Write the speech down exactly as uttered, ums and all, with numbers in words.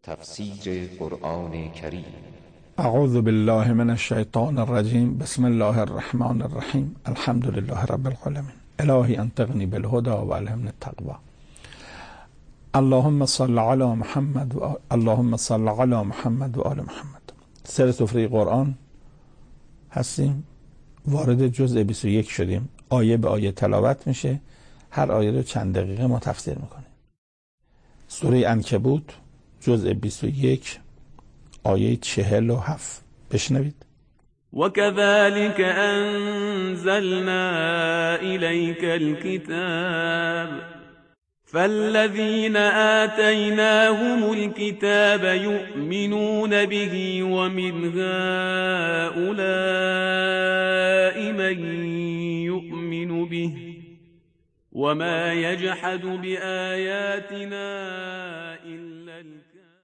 تفسیر قرآن کریم. اعوذ بالله من الشیطان الرجیم. بسم الله الرحمن الرحیم. الحمد لله رب العالمین. الهی انطقنی بالهدى و الهمنی التقوى. اللهم صل علی محمد و اللهم صل علی محمد و آل محمد. سر سفره قرآن هستیم، وارد جزء بیست و یک شدیم. آیه به آیه تلاوت میشه، هر آیه رو چند دقیقه ما تفسیر میکنیم. سوره عنکبوت جزء بیست و یک آیه چهل و هفت. بشنوید. وكذلك أنزلنا إليك الكتاب فالذين آتيناهم الكتاب يؤمنون به ومن هؤلاء من يؤمن به وما يجحد بآياتنا